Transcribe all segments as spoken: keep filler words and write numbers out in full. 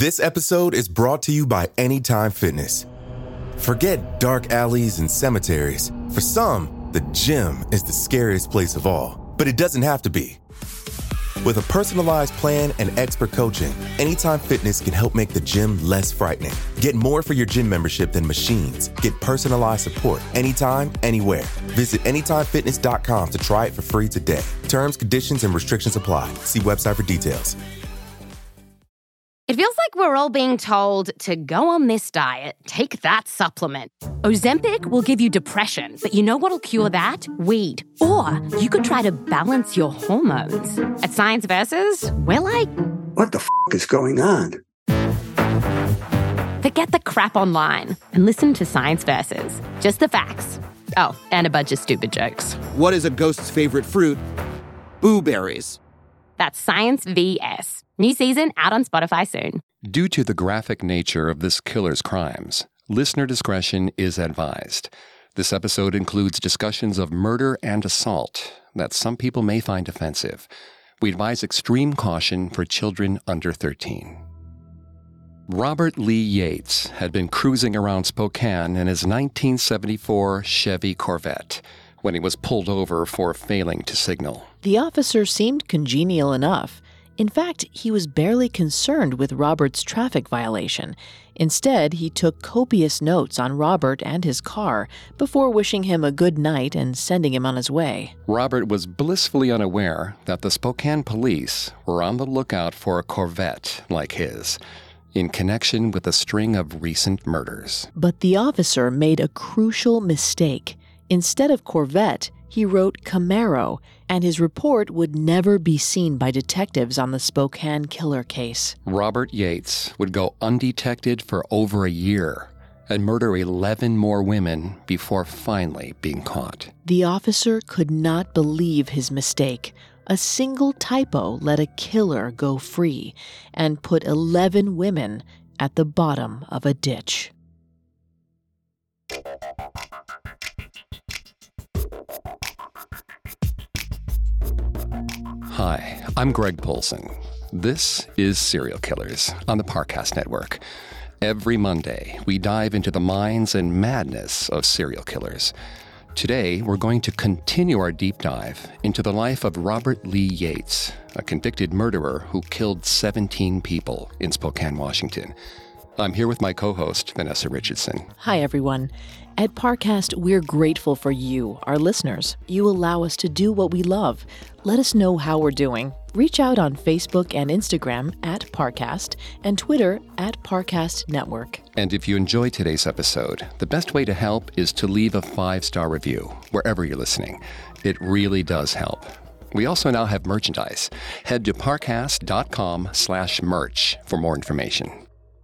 This episode is brought to you by Anytime Fitness. Forget dark alleys and cemeteries. For some, the gym is the scariest place of all, but it doesn't have to be. With a personalized plan and expert coaching, Anytime Fitness can help make the gym less frightening. Get more for your gym membership than machines. Get personalized support anytime, anywhere. Visit anytime fitness dot com to try it for free today. Terms, conditions, and restrictions apply. See website for details. It feels like we're all being told to go on this diet, take that supplement. Ozempic will give you depression, but you know what'll cure that? Weed. Or you could try to balance your hormones. At Science Versus, we're like... What the f*** is going on? Forget the crap online and listen to Science Versus. Just the facts. Oh, and a bunch of stupid jokes. What is a ghost's favorite fruit? Blueberries. That's Science V S. New season out on Spotify soon. Due to the graphic nature of this killer's crimes, listener discretion is advised. This episode includes discussions of murder and assault that some people may find offensive. We advise extreme caution for children under thirteen. Robert Lee Yates had been cruising around Spokane in his nineteen seventy-four Chevy Corvette when he was pulled over for failing to signal. The officer seemed congenial enough. In fact, he was barely concerned with Robert's traffic violation. Instead, he took copious notes on Robert and his car before wishing him a good night and sending him on his way. Robert was blissfully unaware that the Spokane police were on the lookout for a Corvette like his, in connection with a string of recent murders. But the officer made a crucial mistake. Instead of Corvette, he wrote Camaro, and his report would never be seen by detectives on the Spokane killer case. Robert Yates would go undetected for over a year and murder eleven more women before finally being caught. The officer could not believe his mistake. A single typo let a killer go free and put eleven women at the bottom of a ditch. Hi, I'm Greg Polson. This is Serial Killers on the Parcast Network. Every Monday, we dive into the minds and madness of serial killers. Today, we're going to continue our deep dive into the life of Robert Lee Yates, a convicted murderer who killed seventeen people in Spokane, Washington. I'm here with my co-host, Vanessa Richardson. Hi, everyone. At Parcast, we're grateful for you, our listeners. You allow us to do what we love. Let us know how we're doing. Reach out on Facebook and Instagram at Parcast and Twitter at Parcast Network. And if you enjoyed today's episode, the best way to help is to leave a five-star review wherever you're listening. It really does help. We also now have merchandise. Head to parcast.com slash merch for more information.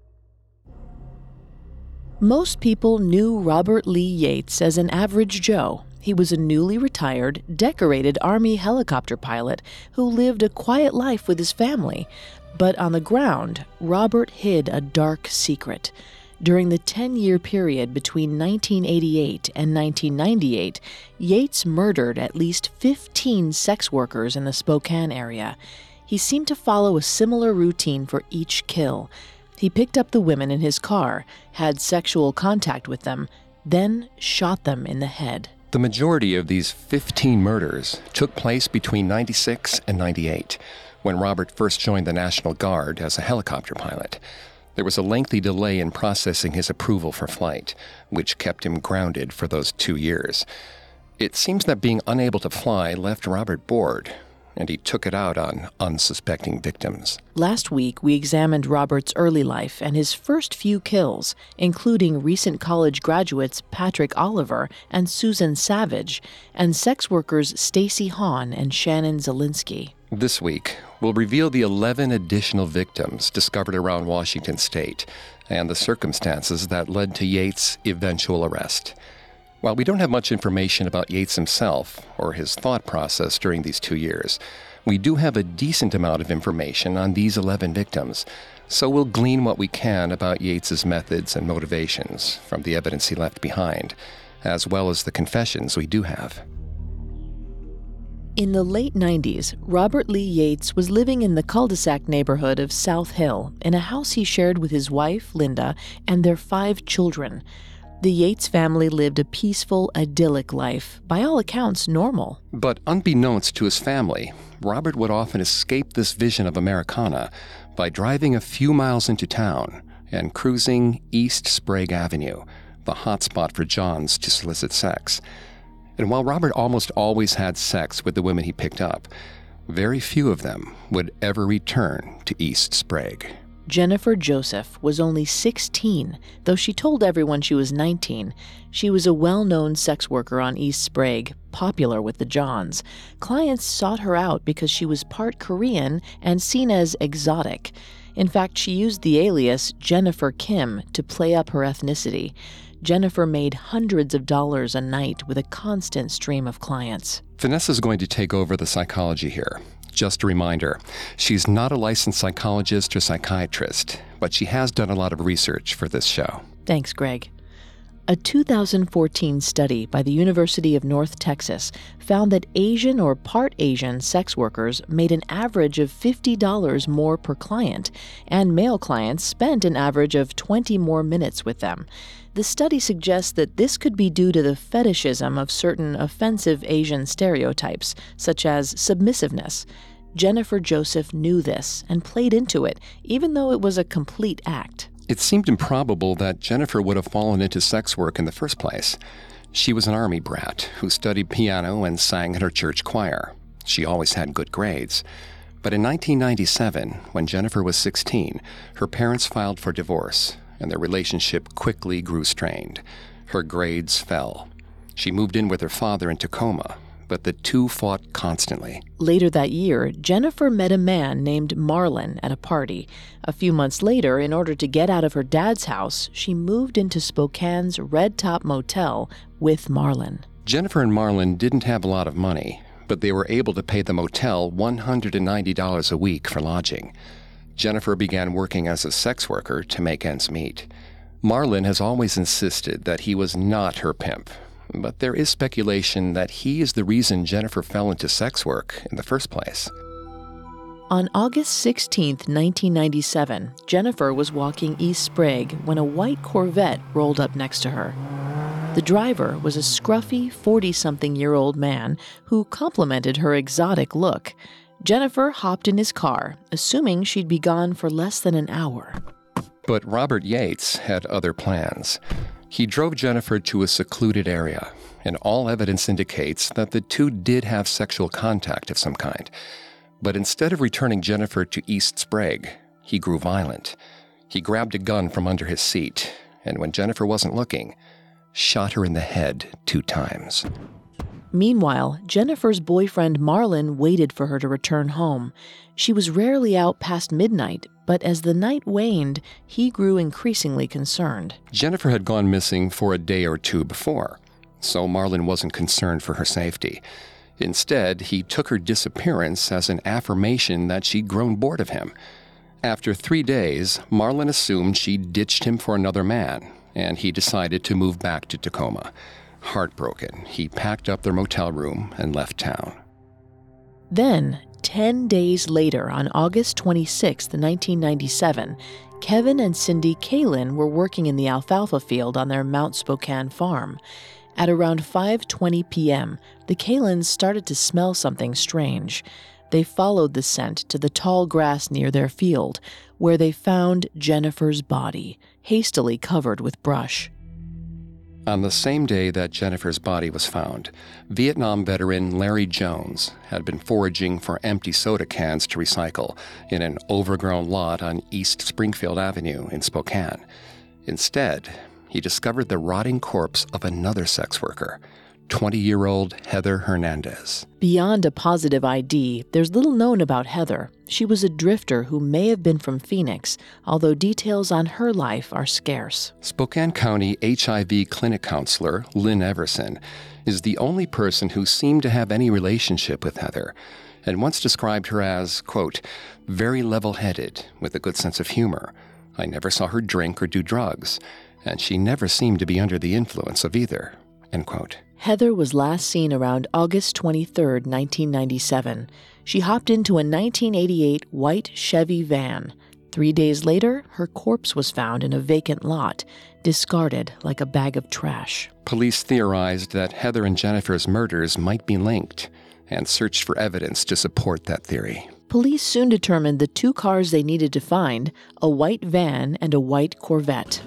Most people knew Robert Lee Yates as an average Joe. He was a newly retired, decorated Army helicopter pilot who lived a quiet life with his family. But on the ground, Robert hid a dark secret. During the ten-year period between nineteen eighty-eight and nineteen ninety-eight, Yates murdered at least fifteen sex workers in the Spokane area. He seemed to follow a similar routine for each kill. He picked up the women in his car, had sexual contact with them, then shot them in the head. The majority of these fifteen murders took place between ninety-six and ninety-eight, when Robert first joined the National Guard as a helicopter pilot. There was a lengthy delay in processing his approval for flight, which kept him grounded for those two years. It seems that being unable to fly left Robert bored, and he took it out on unsuspecting victims. Last week, we examined Robert's early life and his first few kills, including recent college graduates Patrick Oliver and Susan Savage, and sex workers Stacy Hahn and Shannon Zielinski. This week, we'll reveal the eleven additional victims discovered around Washington state and the circumstances that led to Yates' eventual arrest. While we don't have much information about Yates himself or his thought process during these two years, we do have a decent amount of information on these eleven victims, so we'll glean what we can about Yates' methods and motivations from the evidence he left behind, as well as the confessions we do have. In the late nineties, Robert Lee Yates was living in the cul-de-sac neighborhood of South Hill in a house he shared with his wife, Linda, and their five children. The Yates family lived a peaceful, idyllic life, by all accounts normal. But unbeknownst to his family, Robert would often escape this vision of Americana by driving a few miles into town and cruising East Sprague Avenue, the hotspot for Johns to solicit sex. And while Robert almost always had sex with the women he picked up, very few of them would ever return to East Sprague. Jennifer Joseph was only sixteen, though she told everyone she was nineteen. She was a well-known sex worker on East Sprague, popular with the Johns. Clients sought her out because she was part Korean and seen as exotic. In fact, she used the alias Jennifer Kim to play up her ethnicity. Jennifer made hundreds of dollars a night with a constant stream of clients. Vanessa's going to take over the psychology here. Just a reminder, she's not a licensed psychologist or psychiatrist, but she has done a lot of research for this show. Thanks, Greg. A two thousand fourteen study by the University of North Texas found that Asian or part Asian sex workers made an average of fifty dollars more per client, and male clients spent an average of twenty more minutes with them. The study suggests that this could be due to the fetishism of certain offensive Asian stereotypes, such as submissiveness. Jennifer Joseph knew this and played into it, even though it was a complete act. It seemed improbable that Jennifer would have fallen into sex work in the first place. She was an Army brat who studied piano and sang in her church choir. She always had good grades. But in nineteen ninety-seven, when Jennifer was sixteen, her parents filed for divorce, and their relationship quickly grew strained. Her grades fell. She moved in with her father in Tacoma, but the two fought constantly. Later that year, Jennifer met a man named Marlon at a party. A few months later, in order to get out of her dad's house, she moved into Spokane's Red Top Motel with Marlon. Jennifer and Marlon didn't have a lot of money, but they were able to pay the motel one hundred ninety dollars a week for lodging. Jennifer began working as a sex worker to make ends meet. Marlon has always insisted that he was not her pimp, but there is speculation that he is the reason Jennifer fell into sex work in the first place. On August sixteenth, nineteen ninety-seven, Jennifer was walking East Sprague when a white Corvette rolled up next to her. The driver was a scruffy, forty-something-year-old man who complimented her exotic look. Jennifer hopped in his car, assuming she'd be gone for less than an hour. But Robert Yates had other plans. He drove Jennifer to a secluded area, and all evidence indicates that the two did have sexual contact of some kind. But instead of returning Jennifer to East Sprague, he grew violent. He grabbed a gun from under his seat, and when Jennifer wasn't looking, shot her in the head two times. Meanwhile, Jennifer's boyfriend Marlon waited for her to return home. She was rarely out past midnight, but as the night waned, he grew increasingly concerned. Jennifer had gone missing for a day or two before, so Marlon wasn't concerned for her safety. Instead, he took her disappearance as an affirmation that she'd grown bored of him. After three days, Marlon assumed she'd ditched him for another man, and he decided to move back to Tacoma. Heartbroken, he packed up their motel room and left town. Then, ten days later, on August twenty-sixth, nineteen ninety-seven, Kevin and Cindy Kalin were working in the alfalfa field on their Mount Spokane farm. At around five twenty p.m., the Kalins started to smell something strange. They followed the scent to the tall grass near their field, where they found Jennifer's body, hastily covered with brush. On the same day that Jennifer's body was found, Vietnam veteran Larry Jones had been foraging for empty soda cans to recycle in an overgrown lot on East Springfield Avenue in Spokane. Instead, he discovered the rotting corpse of another sex worker, twenty-year-old Heather Hernandez. Beyond a positive I D, there's little known about Heather. She was a drifter who may have been from Phoenix, although details on her life are scarce. Spokane County H I V clinic counselor Lynn Everson is the only person who seemed to have any relationship with Heather, and once described her as, quote, very level-headed, with a good sense of humor. I never saw her drink or do drugs, and she never seemed to be under the influence of either, end quote. Heather was last seen around August twenty-third, nineteen ninety-seven. She hopped into a nineteen eighty-eight white Chevy van. Three days later, her corpse was found in a vacant lot, discarded like a bag of trash. Police theorized that Heather and Jennifer's murders might be linked and searched for evidence to support that theory. Police soon determined the two cars they needed to find, a white van and a white Corvette.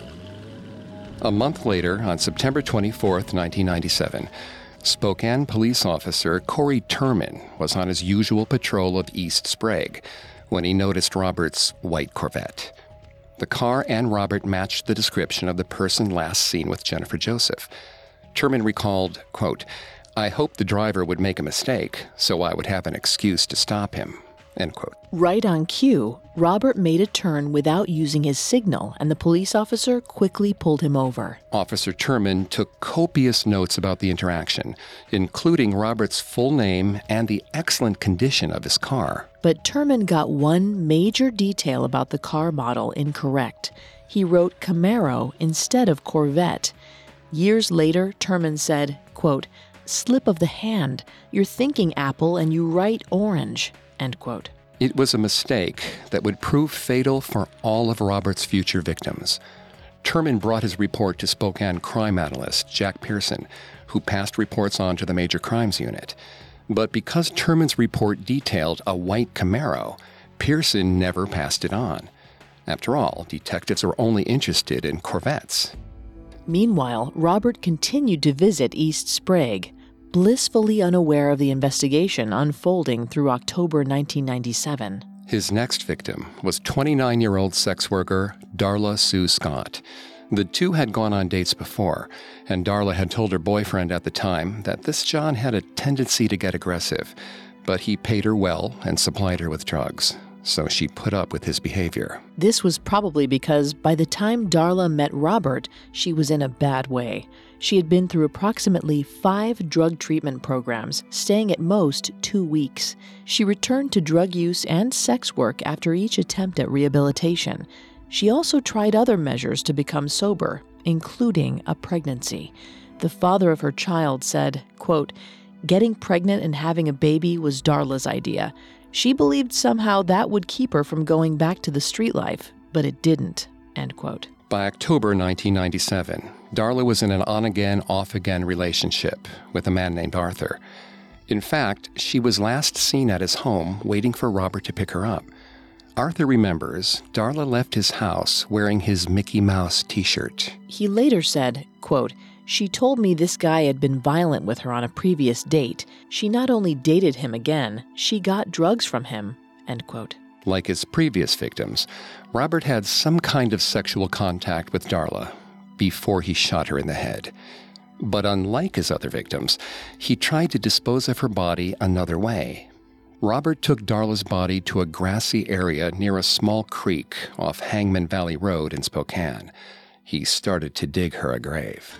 A month later, on September twenty-fourth, nineteen ninety-seven, Spokane police officer Corey Turman was on his usual patrol of East Sprague when he noticed Robert's white Corvette. The car and Robert matched the description of the person last seen with Jennifer Joseph. Turman recalled, quote, "I hoped the driver would make a mistake, so I would have an excuse to stop him," end quote. Right on cue, Robert made a turn without using his signal, and the police officer quickly pulled him over. Officer Turman took copious notes about the interaction, including Robert's full name and the excellent condition of his car. But Turman got one major detail about the car model incorrect. He wrote Camaro instead of Corvette. Years later, Turman said, quote, "Slip of the hand. You're thinking apple and you write orange," end quote. It was a mistake that would prove fatal for all of Robert's future victims. Turman brought his report to Spokane crime analyst Jack Pearson, who passed reports on to the Major Crimes Unit. But because Turman's report detailed a white Camaro, Pearson never passed it on. After all, detectives are only interested in Corvettes. Meanwhile, Robert continued to visit East Sprague, blissfully unaware of the investigation unfolding through October nineteen ninety-seven. His next victim was twenty-nine-year-old sex worker Darla Sue Scott. The two had gone on dates before, and Darla had told her boyfriend at the time that this John had a tendency to get aggressive, but he paid her well and supplied her with drugs, so she put up with his behavior. This was probably because by the time Darla met Robert, she was in a bad way. She had been through approximately five drug treatment programs, staying at most two weeks. She returned to drug use and sex work after each attempt at rehabilitation. She also tried other measures to become sober, including a pregnancy. The father of her child said, quote, "Getting pregnant and having a baby was Darla's idea. She believed somehow that would keep her from going back to the street life, but it didn't," end quote. By October nineteen ninety-seven, Darla was in an on-again, off-again relationship with a man named Arthur. In fact, she was last seen at his home waiting for Robert to pick her up. Arthur remembers Darla left his house wearing his Mickey Mouse t-shirt. He later said, quote, "She told me this guy had been violent with her on a previous date. She not only dated him again, she got drugs from him," end quote. Like his previous victims, Robert had some kind of sexual contact with Darla before he shot her in the head. But unlike his other victims, he tried to dispose of her body another way. Robert took Darla's body to a grassy area near a small creek off Hangman Valley Road in Spokane. He started to dig her a grave.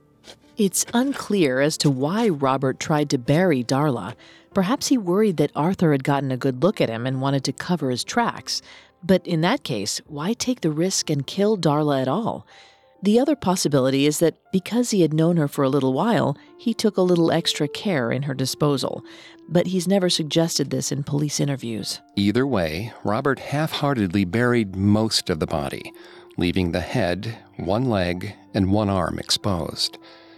It's unclear as to why Robert tried to bury Darla. Perhaps he worried that Arthur had gotten a good look at him and wanted to cover his tracks. But in that case, why take the risk and kill Darla at all? The other possibility is that because he had known her for a little while, he took a little extra care in her disposal. But he's never suggested this in police interviews. Either way, Robert half-heartedly buried most of the body, leaving the head, one leg, and one arm exposed.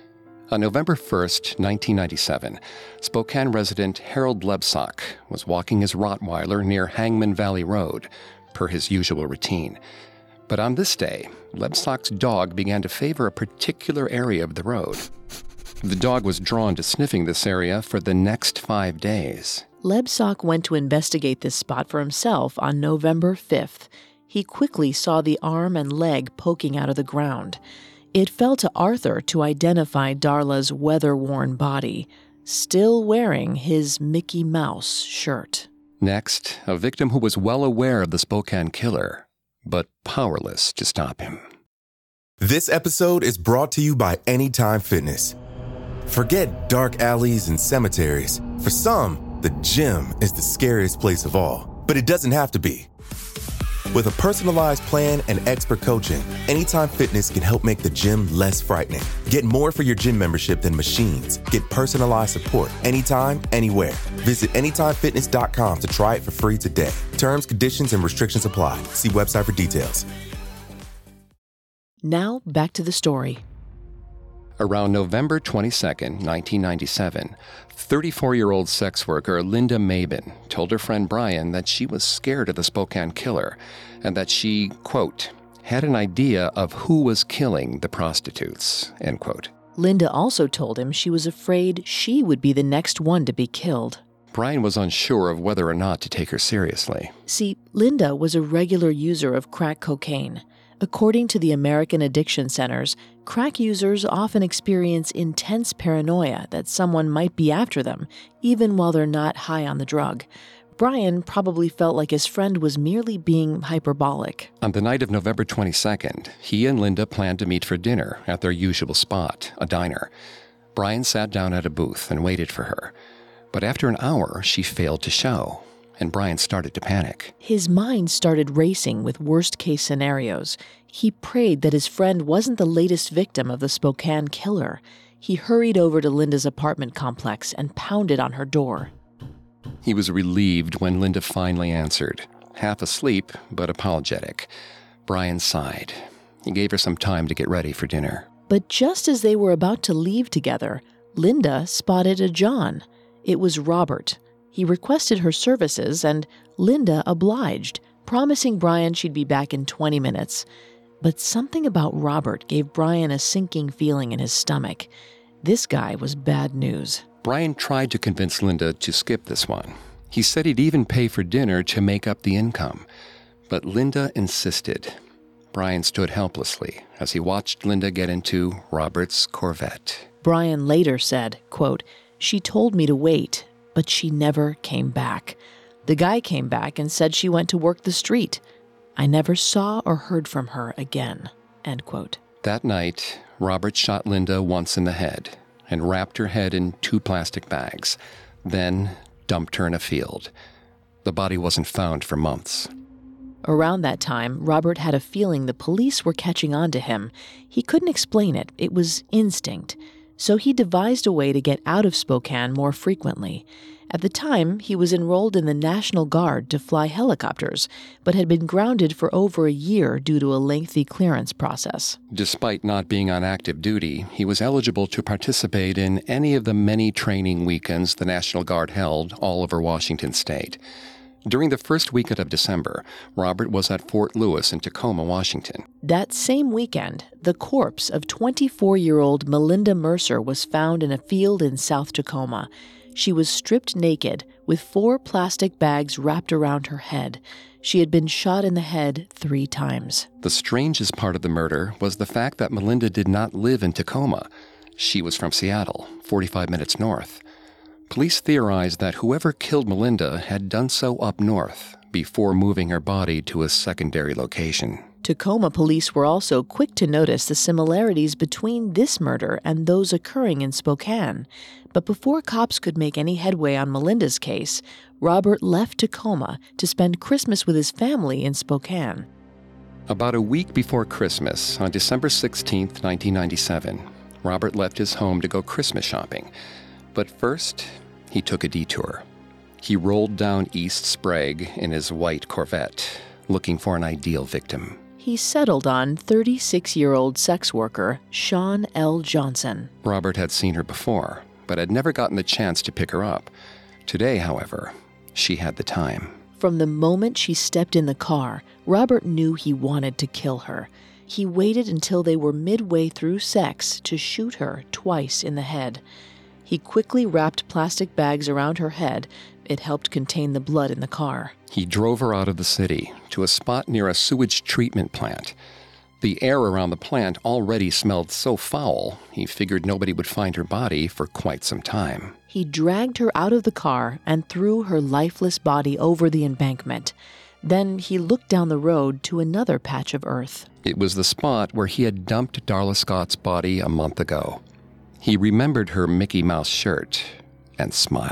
On November first, nineteen ninety-seven, Spokane resident Harold Lebsock was walking his Rottweiler near Hangman Valley Road, per his usual routine. But on this day, Lebsock's dog began to favor a particular area of the road. The dog was drawn to sniffing this area for the next five days. Lebsock went to investigate this spot for himself on November fifth. He quickly saw the arm and leg poking out of the ground. It fell to Arthur to identify Darla's weather-worn body, still wearing his Mickey Mouse shirt. Next, a victim who was well aware of the Spokane killer, but powerless to stop him. This episode is brought to you by Anytime Fitness. Forget dark alleys and cemeteries. For some, the gym is the scariest place of all, but it doesn't have to be. With a personalized plan and expert coaching, Anytime Fitness can help make the gym less frightening. Get more for your gym membership than machines. Get personalized support anytime, anywhere. Visit anytime fitness dot com to try it for free today. Terms, conditions, and restrictions apply. See website for details. Now, back to the story. Around November twenty-second, nineteen ninety-seven, thirty-four-year-old sex worker Linda Mabin told her friend Brian that she was scared of the Spokane killer and that she, quote, had an idea of who was killing the prostitutes, end quote. Linda also told him she was afraid she would be the next one to be killed. Brian was unsure of whether or not to take her seriously. See, Linda was a regular user of crack cocaine. According to the American Addiction Centers, crack users often experience intense paranoia that someone might be after them, even while they're not high on the drug. Brian probably felt like his friend was merely being hyperbolic. On the night of November twenty-second, he and Linda planned to meet for dinner at their usual spot, a diner. Brian sat down at a booth and waited for her. But after an hour, she failed to show, and Brian started to panic. His mind started racing with worst-case scenarios. He prayed that his friend wasn't the latest victim of the Spokane killer. He hurried over to Linda's apartment complex and pounded on her door. He was relieved when Linda finally answered, half asleep but apologetic. Brian sighed. He gave her some time to get ready for dinner. But just as they were about to leave together, Linda spotted a John. It was Robert. He requested her services, and Linda obliged, promising Brian she'd be back in twenty minutes. But something about Robert gave Brian a sinking feeling in his stomach. This guy was bad news. Brian tried to convince Linda to skip this one. He said he'd even pay for dinner to make up the income. But Linda insisted. Brian stood helplessly as he watched Linda get into Robert's Corvette. Brian later said, quote, "She told me to wait, but she never came back. The guy came back and said she went to work the street. I never saw or heard from her again," end quote. That night, Robert shot Linda once in the head and wrapped her head in two plastic bags, then dumped her in a field. The body wasn't found for months. Around that time, Robert had a feeling the police were catching on to him. He couldn't explain it. It was instinct. So he devised a way to get out of Spokane more frequently. At the time, he was enrolled in the National Guard to fly helicopters, but had been grounded for over a year due to a lengthy clearance process. Despite not being on active duty, he was eligible to participate in any of the many training weekends the National Guard held all over Washington state. During the first weekend of December, Robert was at Fort Lewis in Tacoma, Washington. That same weekend, the corpse of twenty-four-year-old Melinda Mercer was found in a field in South Tacoma. She was stripped naked, with four plastic bags wrapped around her head. She had been shot in the head three times. The strangest part of the murder was the fact that Melinda did not live in Tacoma. She was from Seattle, forty-five minutes north. Police theorized that whoever killed Melinda had done so up north before moving her body to a secondary location. Tacoma police were also quick to notice the similarities between this murder and those occurring in Spokane. But before cops could make any headway on Melinda's case, Robert left Tacoma to spend Christmas with his family in Spokane. About a week before Christmas, on December sixteenth, nineteen ninety-seven, Robert left his home to go Christmas shopping. But first, he took a detour. He rolled down East Sprague in his white Corvette, looking for an ideal victim. He settled on thirty-six-year-old sex worker Shawn L. Johnson. Robert had seen her before, but had never gotten the chance to pick her up. Today, however, she had the time. From the moment she stepped in the car, Robert knew he wanted to kill her. He waited until they were midway through sex to shoot her twice in the head. He quickly wrapped plastic bags around her head. It helped contain the blood in the car. He drove her out of the city to a spot near a sewage treatment plant. The air around the plant already smelled so foul, he figured nobody would find her body for quite some time. He dragged her out of the car and threw her lifeless body over the embankment. Then he looked down the road to another patch of earth. It was the spot where he had dumped Darla Scott's body a month ago. He remembered her Mickey Mouse shirt and smiled.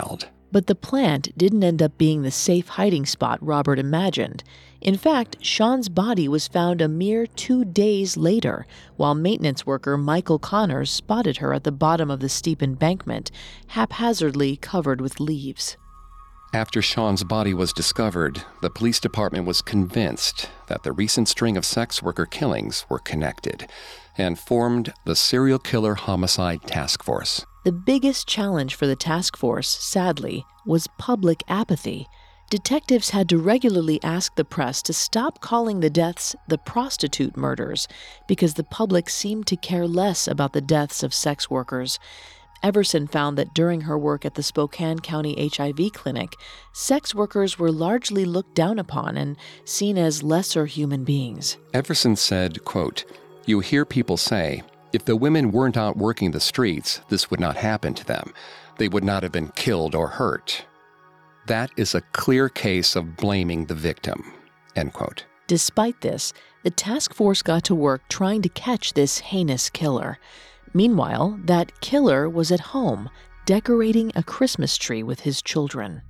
But the plant didn't end up being the safe hiding spot Robert imagined. In fact, Sean's body was found a mere two days later, while maintenance worker Michael Connors spotted her at the bottom of the steep embankment, haphazardly covered with leaves. After Sean's body was discovered, the police department was convinced that the recent string of sex worker killings were connected and formed the Serial Killer Homicide Task Force. The biggest challenge for the task force, sadly, was public apathy. Detectives had to regularly ask the press to stop calling the deaths the prostitute murders because the public seemed to care less about the deaths of sex workers. Everson found that during her work at the Spokane County H I V clinic, sex workers were largely looked down upon and seen as lesser human beings. Everson said, quote, "You hear people say, if the women weren't out working the streets, this would not happen to them. They would not have been killed or hurt. That is a clear case of blaming the victim," end quote. Despite this, the task force got to work trying to catch this heinous killer. Meanwhile, that killer was at home, decorating a Christmas tree with his children.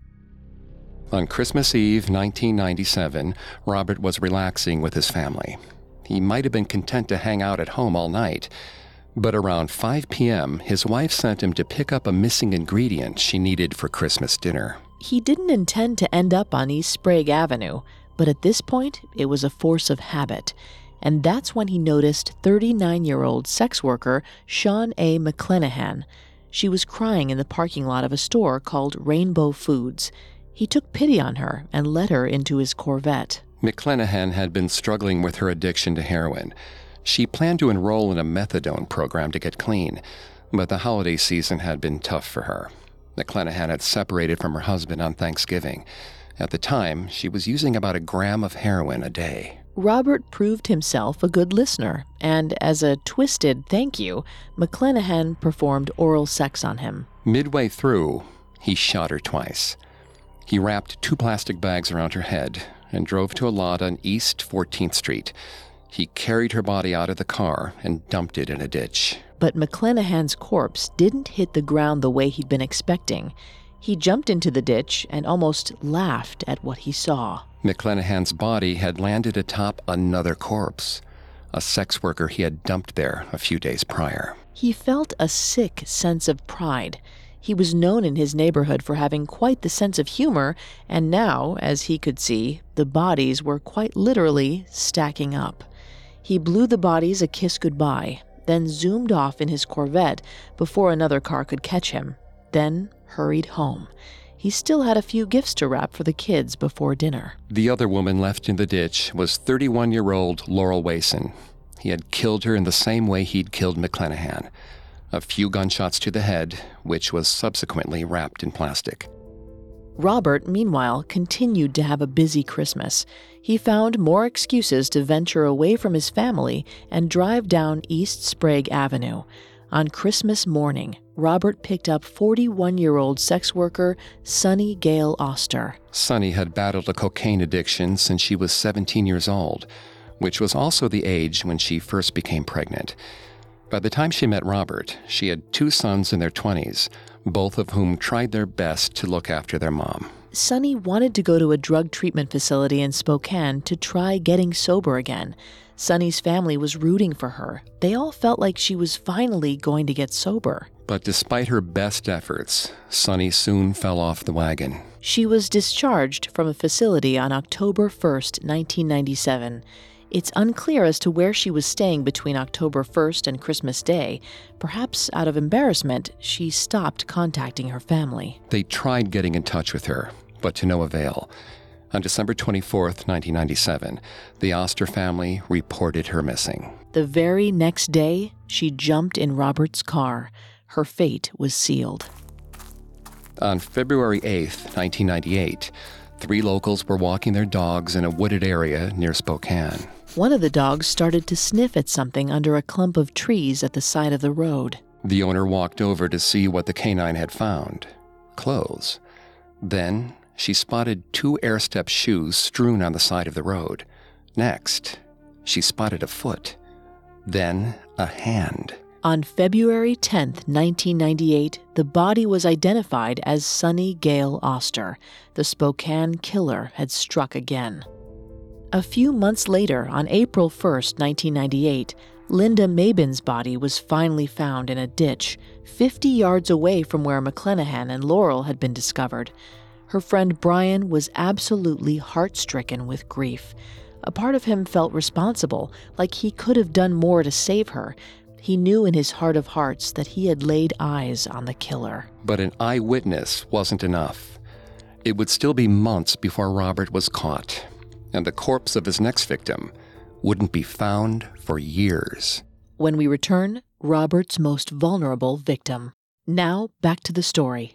On Christmas Eve, nineteen ninety-seven, Robert was relaxing with his family. He might have been content to hang out at home all night, but around five p.m., his wife sent him to pick up a missing ingredient she needed for Christmas dinner. He didn't intend to end up on East Sprague Avenue, but at this point, it was a force of habit. And that's when he noticed thirty-nine-year-old sex worker Shawn A. McClenahan. She was crying in the parking lot of a store called Rainbow Foods. He took pity on her and let her into his Corvette. McClenahan had been struggling with her addiction to heroin. She planned to enroll in a methadone program to get clean, but the holiday season had been tough for her. McClenahan had separated from her husband on Thanksgiving. At the time, she was using about a gram of heroin a day. Robert proved himself a good listener, and as a twisted thank you, McClenahan performed oral sex on him. Midway through, he shot her twice. He wrapped two plastic bags around her head and drove to a lot on East fourteenth Street. He carried her body out of the car and dumped it in a ditch. But McClenahan's corpse didn't hit the ground the way he'd been expecting. He jumped into the ditch and almost laughed at what he saw. McClenahan's body had landed atop another corpse, a sex worker he had dumped there a few days prior. He felt a sick sense of pride. He was known in his neighborhood for having quite the sense of humor, and now, as he could see, the bodies were quite literally stacking up. He blew the bodies a kiss goodbye, then zoomed off in his Corvette before another car could catch him, then hurried home. He still had a few gifts to wrap for the kids before dinner. The other woman left in the ditch was thirty-one-year-old Laurel Wason. He had killed her in the same way he'd killed McClenahan. A few gunshots to the head, which was subsequently wrapped in plastic. Robert, meanwhile, continued to have a busy Christmas. He found more excuses to venture away from his family and drive down East Sprague Avenue. On Christmas morning, Robert picked up forty-one-year-old sex worker Sunny Gale Oster. Sunny had battled a cocaine addiction since she was seventeen years old, which was also the age when she first became pregnant. By the time she met Robert, she had two sons in their twenties, both of whom tried their best to look after their mom. Sunny wanted to go to a drug treatment facility in Spokane to try getting sober again. Sunny's family was rooting for her. They all felt like she was finally going to get sober. But despite her best efforts, Sunny soon fell off the wagon. She was discharged from a facility on October first, nineteen ninety-seven. It's unclear as to where she was staying between October first and Christmas Day. Perhaps out of embarrassment, she stopped contacting her family. They tried getting in touch with her, but to no avail. On December twenty-fourth, nineteen ninety-seven, the Oster family reported her missing. The very next day, she jumped in Robert's car. Her fate was sealed. On February eighth, nineteen ninety-eight, three locals were walking their dogs in a wooded area near Spokane. One of the dogs started to sniff at something under a clump of trees at the side of the road. The owner walked over to see what the canine had found. Clothes. Then she spotted two Airstep shoes strewn on the side of the road. Next, she spotted a foot. Then a hand. On February tenth, nineteen ninety-eight, the body was identified as Sunny Gale Oster. The Spokane killer had struck again. A few months later, on April first, nineteen ninety-eight, Linda Mabin's body was finally found in a ditch, fifty yards away from where McClenahan and Laurel had been discovered. Her friend Brian was absolutely heart-stricken with grief. A part of him felt responsible, like he could have done more to save her. He knew in his heart of hearts that he had laid eyes on the killer. But an eyewitness wasn't enough. It would still be months before Robert was caught, and the corpse of his next victim wouldn't be found for years. When we return, Robert's most vulnerable victim. Now, back to the story.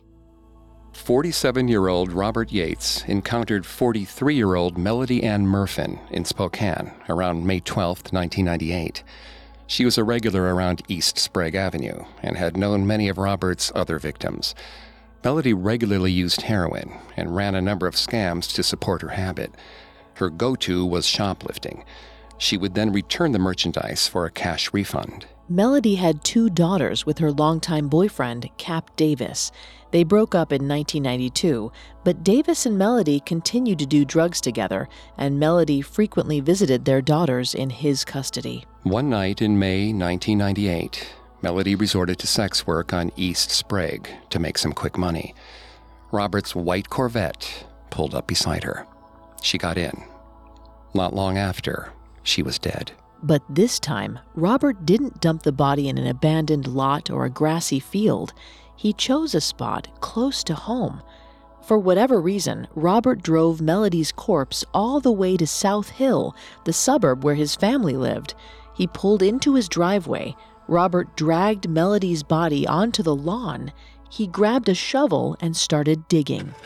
forty-seven-year-old Robert Yates encountered forty-three-year-old Melody Ann Murfin in Spokane around May twelfth, nineteen ninety-eight. She was a regular around East Sprague Avenue and had known many of Robert's other victims. Melody regularly used heroin and ran a number of scams to support her habit. Her go-to was shoplifting. She would then return the merchandise for a cash refund. Melody had two daughters with her longtime boyfriend, Cap Davis. They broke up in nineteen ninety-two, but Davis and Melody continued to do drugs together, and Melody frequently visited their daughters in his custody. One night in May nineteen ninety-eight, Melody resorted to sex work on East Sprague to make some quick money. Robert's white Corvette pulled up beside her. She got in. Not long after, she was dead. But this time, Robert didn't dump the body in an abandoned lot or a grassy field. He chose a spot close to home. For whatever reason, Robert drove Melody's corpse all the way to South Hill, the suburb where his family lived. He pulled into his driveway. Robert dragged Melody's body onto the lawn. He grabbed a shovel and started digging.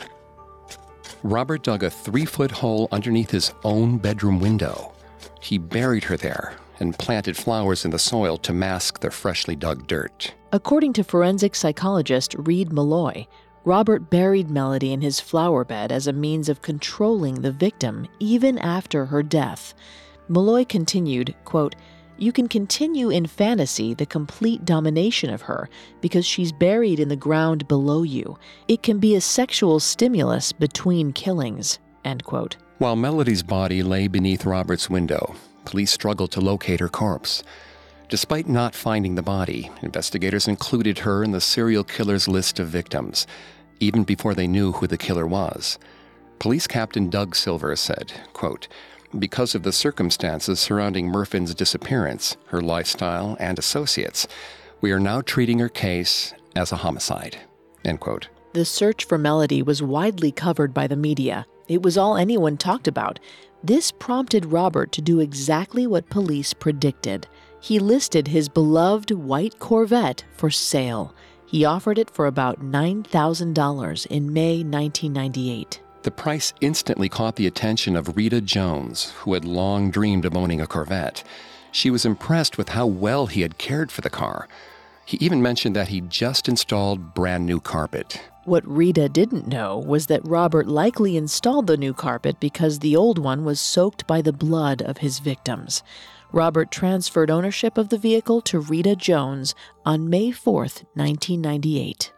Robert dug a three-foot hole underneath his own bedroom window. He buried her there and planted flowers in the soil to mask the freshly dug dirt. According to forensic psychologist Reed Malloy, Robert buried Melody in his flower bed as a means of controlling the victim even after her death. Malloy continued, quote, "You can continue in fantasy the complete domination of her because she's buried in the ground below you. It can be a sexual stimulus between killings," end quote. While Melody's body lay beneath Robert's window, police struggled to locate her corpse. Despite not finding the body, investigators included her in the serial killer's list of victims, even before they knew who the killer was. Police Captain Doug Silver said, quote, "Because of the circumstances surrounding Murfin's disappearance, her lifestyle, and associates, we are now treating her case as a homicide," end quote. The search for Melody was widely covered by the media. It was all anyone talked about. This prompted Robert to do exactly what police predicted. He listed his beloved white Corvette for sale. He offered it for about nine thousand dollars in May nineteen ninety-eight. The price instantly caught the attention of Rita Jones, who had long dreamed of owning a Corvette. She was impressed with how well he had cared for the car. He even mentioned that he'd just installed brand new carpet. What Rita didn't know was that Robert likely installed the new carpet because the old one was soaked by the blood of his victims. Robert transferred ownership of the vehicle to Rita Jones on May fourth, nineteen ninety-eight.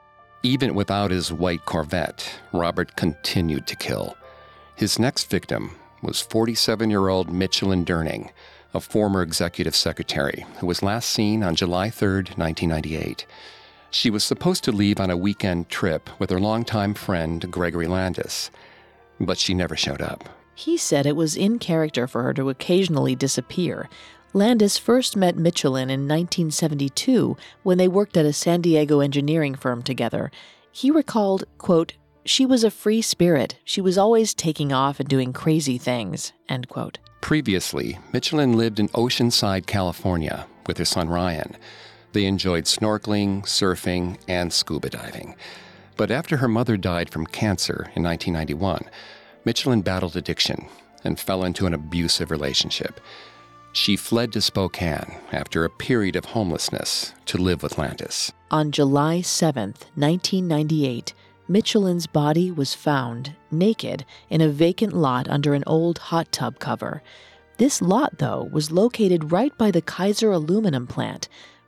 Even without his white Corvette, Robert continued to kill. His next victim was forty-seven-year-old Michelin Durning, a former executive secretary who was last seen on July third, nineteen ninety-eight. She was supposed to leave on a weekend trip with her longtime friend, Gregory Landis, but she never showed up. He said it was in character for her to occasionally disappear. Landis first met Michelin in nineteen seventy-two when they worked at a San Diego engineering firm together. He recalled, quote, "She was a free spirit. She was always taking off and doing crazy things," end quote. Previously, Michelin lived in Oceanside, California, with her son Ryan. They enjoyed snorkeling, surfing, and scuba diving. But after her mother died from cancer in nineteen ninety-one, Michelin battled addiction and fell into an abusive relationship. She fled to Spokane after a period of homelessness to live with Landis. On July seventh, nineteen ninety-eight, Michelin's body was found, naked, in a vacant lot under an old hot tub cover. This lot, though, was located right by the Kaiser aluminum plant.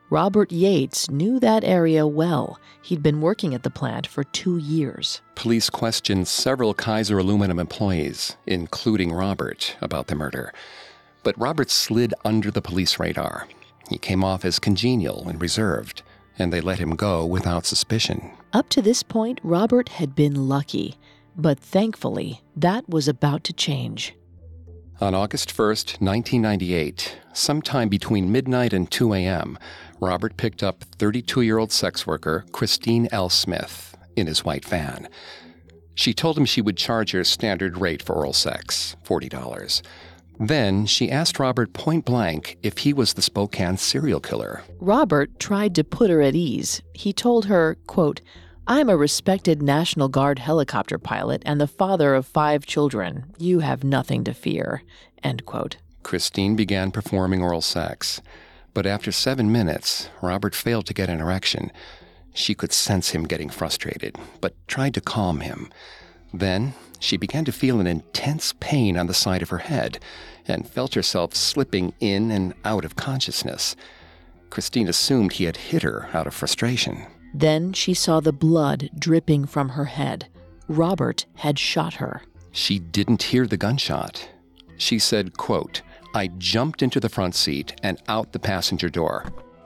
Robert Yates knew that area well. He'd been working at the plant for two years. Police questioned several Kaiser Aluminum employees, including Robert, about the murder. But Robert slid under the police radar. He came off as congenial and reserved, and they let him go without suspicion. Up to this point, Robert had been lucky. But thankfully, that was about to change. On August first, nineteen ninety-eight, sometime between midnight and two a.m., Robert picked up thirty-two-year-old sex worker Christine L. Smith in his white van. She told him she would charge her standard rate for oral sex, forty dollars. Then she asked Robert point blank if he was the Spokane serial killer. Robert tried to put her at ease. He told her, quote, "I'm a respected National Guard helicopter pilot and the father of five children. You have nothing to fear," end quote. Christine began performing oral sex. But after seven minutes, Robert failed to get an erection. She could sense him getting frustrated, but tried to calm him. Then she began to feel an intense pain on the side of her head and felt herself slipping in and out of consciousness. Christine assumed he had hit her out of frustration. Then she saw the blood dripping from her head. Robert had shot her. She didn't hear the gunshot. She said, quote, "I jumped into the front seat and out the passenger door.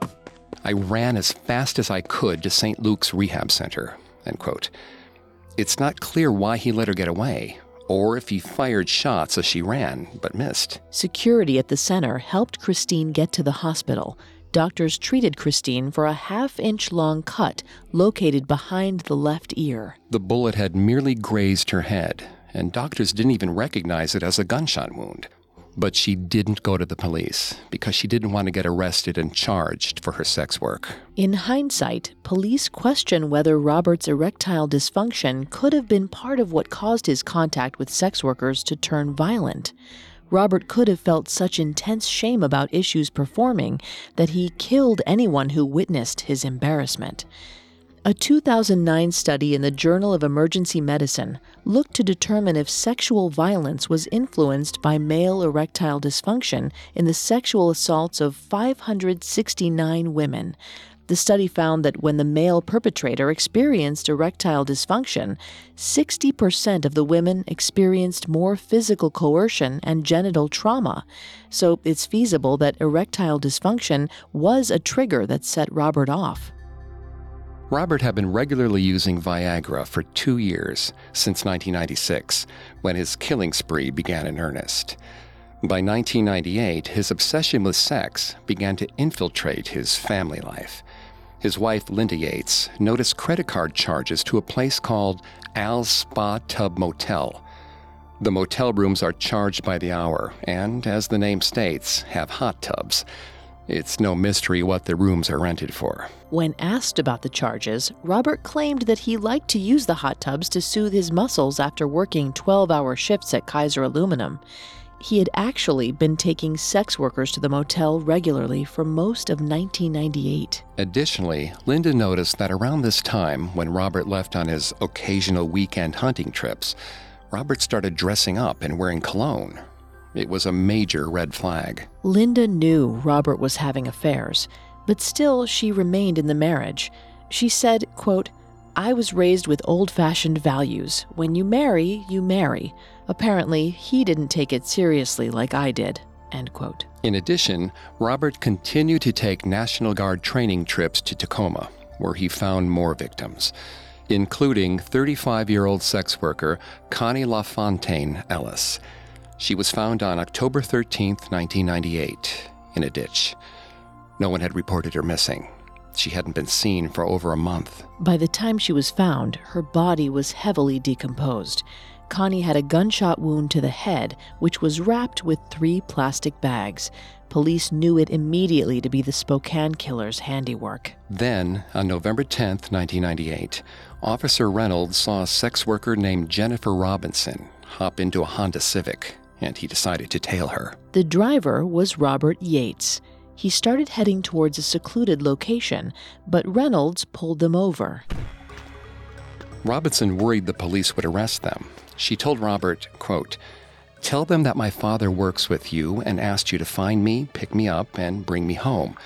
I ran as fast as I could to Saint Luke's Rehab Center," end quote. It's not clear why he let her get away, or if he fired shots as she ran, but missed. Security at the center helped Christine get to the hospital. Doctors treated Christine for a half-inch long cut located behind the left ear. The bullet had merely grazed her head, and doctors didn't even recognize it as a gunshot wound. But she didn't go to the police because she didn't want to get arrested and charged for her sex work. In hindsight, police question whether Robert's erectile dysfunction could have been part of what caused his contact with sex workers to turn violent. Robert could have felt such intense shame about issues performing that he killed anyone who witnessed his embarrassment. A two thousand nine study in the Journal of Emergency Medicine looked to determine if sexual violence was influenced by male erectile dysfunction in the sexual assaults of five hundred sixty-nine women. The study found that when the male perpetrator experienced erectile dysfunction, sixty percent of the women experienced more physical coercion and genital trauma. So it's feasible that erectile dysfunction was a trigger that set Robert off. Robert had been regularly using Viagra for two years, since nineteen ninety-six, when his killing spree began in earnest. By nineteen ninety-eight, his obsession with sex began to infiltrate his family life. His wife, Linda Yates, noticed credit card charges to a place called Al's Spa Tub Motel. The motel rooms are charged by the hour and, as the name states, have hot tubs. It's no mystery what the rooms are rented for. When asked about the charges, Robert claimed that he liked to use the hot tubs to soothe his muscles after working twelve-hour shifts at Kaiser Aluminum. He had actually been taking sex workers to the motel regularly for most of nineteen ninety-eight. Additionally, Linda noticed that around this time, when Robert left on his occasional weekend hunting trips, Robert started dressing up and wearing cologne. It was a major red flag. Linda knew Robert was having affairs, but still she remained in the marriage. She said, quote, "I was raised with old-fashioned values. When you marry, you marry. Apparently, he didn't take it seriously like I did," end quote. In addition, Robert continued to take National Guard training trips to Tacoma, where he found more victims, including thirty-five-year-old sex worker Connie LaFontaine Ellis. She was found on October thirteenth, nineteen ninety-eight, in a ditch. No one had reported her missing. She hadn't been seen for over a month. By the time she was found, her body was heavily decomposed. Connie had a gunshot wound to the head, which was wrapped with three plastic bags. Police knew it immediately to be the Spokane killer's handiwork. Then, on November tenth, nineteen ninety-eight, Officer Reynolds saw a sex worker named Jennifer Robinson hop into a Honda Civic, and he decided to tail her. The driver was Robert Yates. He started heading towards a secluded location, but Reynolds pulled them over. Robinson worried the police would arrest them. She told Robert, quote, "Tell them that my father works with you and asked you to find me, pick me up, and bring me home.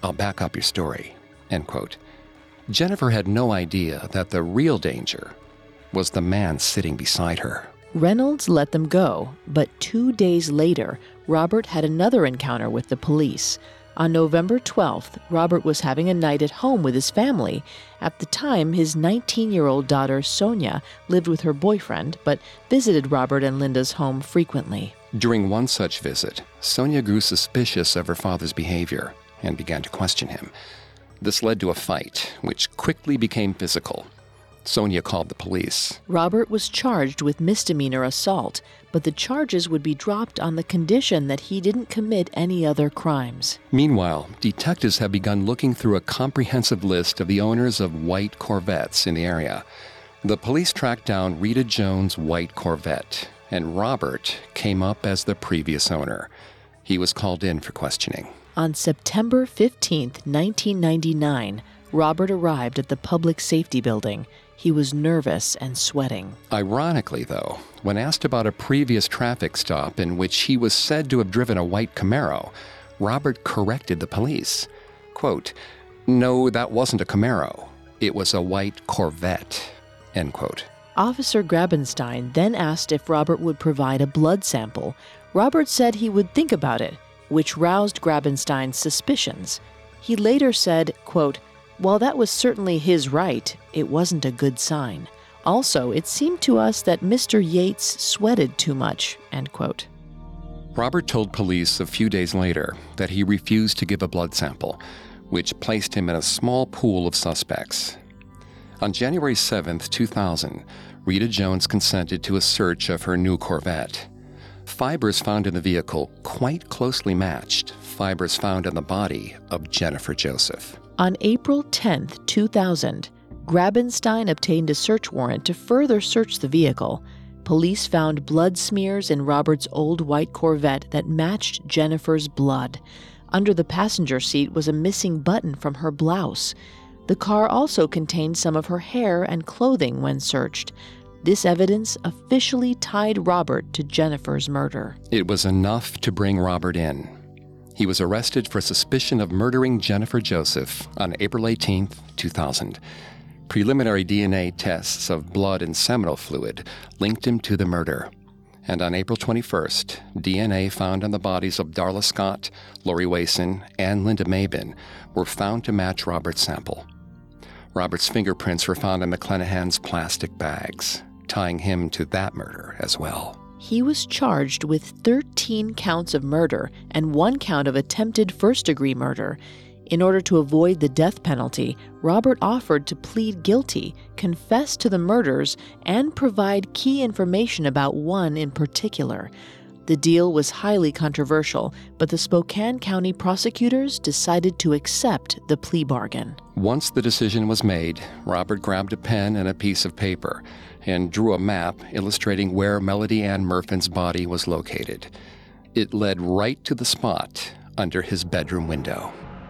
I'll back up your story, end quote. Jennifer had no idea that the real danger was the man sitting beside her. Reynolds let them go, but two days later, Robert had another encounter with the police. On November twelfth, Robert was having a night at home with his family. At the time, his nineteen-year-old daughter, Sonia, lived with her boyfriend, but visited Robert and Linda's home frequently. During one such visit, Sonia grew suspicious of her father's behavior and began to question him. This led to a fight, which quickly became physical. Sonia called the police. Robert was charged with misdemeanor assault, but the charges would be dropped on the condition that he didn't commit any other crimes. Meanwhile, detectives have begun looking through a comprehensive list of the owners of white Corvettes in the area. The police tracked down Rita Jones' white Corvette, and Robert came up as the previous owner. He was called in for questioning. On September fifteenth, nineteen ninety-nine, Robert arrived at the Public Safety Building. He was nervous and sweating. Ironically, though, when asked about a previous traffic stop in which he was said to have driven a white Camaro, Robert corrected the police. Quote, "No, that wasn't a Camaro. It was a white Corvette," end quote. Officer Grabenstein then asked if Robert would provide a blood sample. Robert said he would think about it, which roused Grabenstein's suspicions. He later said, quote, "While that was certainly his right, it wasn't a good sign. Also, it seemed to us that Mister Yates sweated too much," end quote. Robert told police a few days later that he refused to give a blood sample, which placed him in a small pool of suspects. On January seventh, two thousand, Rita Jones consented to a search of her new Corvette. Fibers found in the vehicle quite closely matched fibers found in the body of Jennifer Joseph. On April tenth, two thousand, Grabenstein obtained a search warrant to further search the vehicle. Police found blood smears in Robert's old white Corvette that matched Jennifer's blood. Under the passenger seat was a missing button from her blouse. The car also contained some of her hair and clothing when searched. This evidence officially tied Robert to Jennifer's murder. It was enough to bring Robert in. He was arrested for suspicion of murdering Jennifer Joseph on April eighteenth, two thousand. Preliminary D N A tests of blood and seminal fluid linked him to the murder. And on April twenty-first, D N A found on the bodies of Darla Scott, Lori Wason, and Linda Mabin were found to match Robert's sample. Robert's fingerprints were found in McClenachan's plastic bags, tying him to that murder as well. He was charged with thirteen counts of murder and one count of attempted first-degree murder. In order to avoid the death penalty, Robert offered to plead guilty, confess to the murders, and provide key information about one in particular. The deal was highly controversial, but the Spokane County prosecutors decided to accept the plea bargain. Once the decision was made, Robert grabbed a pen and a piece of paper and drew a map illustrating where Melody Ann Murfin's body was located. It led right to the spot under his bedroom window.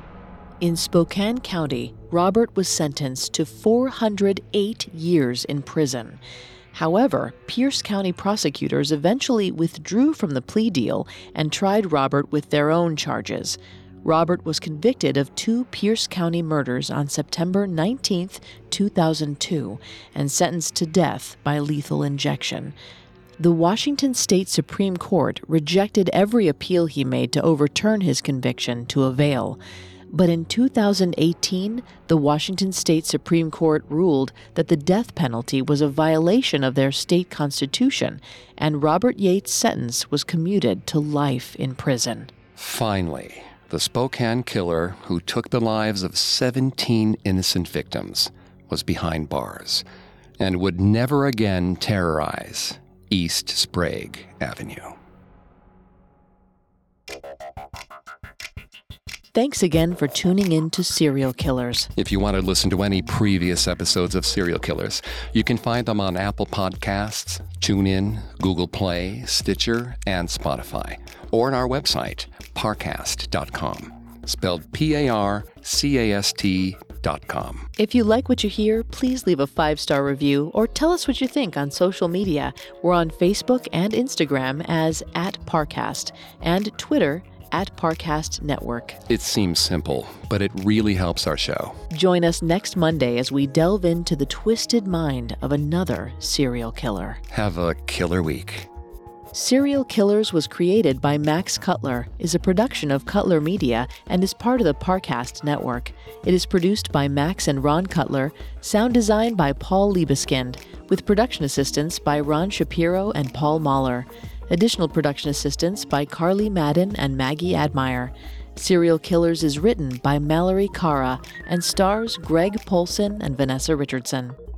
In Spokane County, Robert was sentenced to four hundred eight years in prison. However, Pierce County prosecutors eventually withdrew from the plea deal and tried Robert with their own charges. Robert was convicted of two Pierce County murders on September nineteenth, two thousand two, and sentenced to death by lethal injection. The Washington State Supreme Court rejected every appeal he made to overturn his conviction to avail. But in two thousand eighteen, the Washington State Supreme Court ruled that the death penalty was a violation of their state constitution, and Robert Yates' sentence was commuted to life in prison. Finally, the Spokane killer who took the lives of seventeen innocent victims was behind bars and would never again terrorize East Sprague Avenue. Thanks again for tuning in to Serial Killers. If you want to listen to any previous episodes of Serial Killers, you can find them on Apple Podcasts, TuneIn, Google Play, Stitcher, and Spotify, or on our website, parcast dot com, spelled P A R C A S T dot com. If you like what you hear, please leave a five-star review or tell us what you think on social media. We're on Facebook and Instagram as at Parcast, and Twitter at Parcast Network. It seems simple, but it really helps our show. Join us next Monday as we delve into the twisted mind of another serial killer. Have a killer week. Serial Killers was created by Max Cutler, is a production of Cutler Media, and is part of the Parcast Network. It is produced by Max and Ron Cutler, sound design by Paul Liebeskind, with production assistance by Ron Shapiro and Paul Mahler. Additional production assistance by Carly Madden and Maggie Admire. Serial Killers is written by Mallory Cara and stars Greg Polson and Vanessa Richardson.